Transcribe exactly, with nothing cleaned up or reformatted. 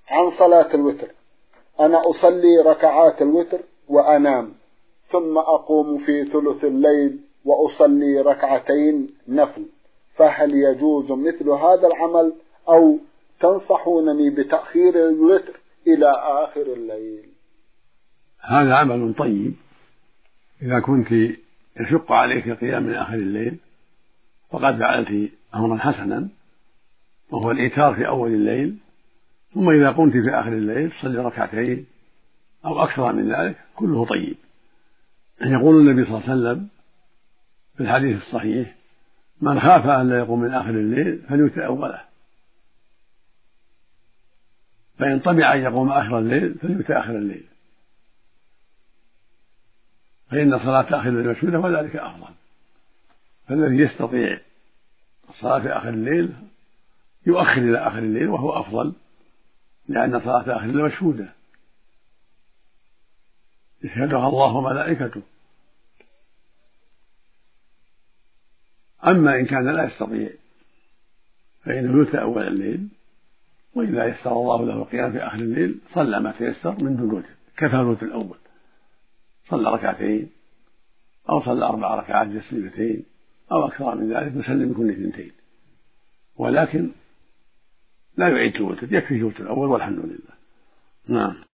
عن صلاة الوتر: أنا أصلي ركعات الوتر وأنام، ثم أقوم في ثلث الليل وأصلي ركعتين نفل، فهل يجوز مثل هذا العمل أو تنصحونني بتأخير الوتر إلى آخر الليل؟ هذا عمل طيب إذا كنت يشق عليك القيام من آخر الليل فقد فعلت أمرا حسنا، وهو الإيتار في أول الليل، ثم إذا قمت في آخر الليل صلي ركعتين أو أكثر من ذلك، كله طيب. يقول النبي صلى الله عليه وسلم في الحديث الصحيح: من خاف أن لا يقوم من آخر الليل فليوتر أوله، فإن طمع أن يقوم آخر الليل فليوتر آخر الليل، فإن صلاة آخر الليل مشهودة وذلك أفضل. فالذي يستطيع الصلاة في آخر الليل يؤخر إلى آخر الليل وهو أفضل، لأن صلاة آخر الليل مشهودة يشهدها الله وملائكته. أما إن كان لا يستطيع فإنه يوتر أول الليل، وإذا يسر الله له القيام في آخر الليل صلى ما تيسر من دون وتر، كفى الوتر الأول، صلى ركعتين أو صلى أربع ركعات تسليمتين أو أكثر من ذلك مسلم كل اثنتين، ولكن لا يعيد الوتر، يكفيه الوتر الأول والحمد لله. نعم.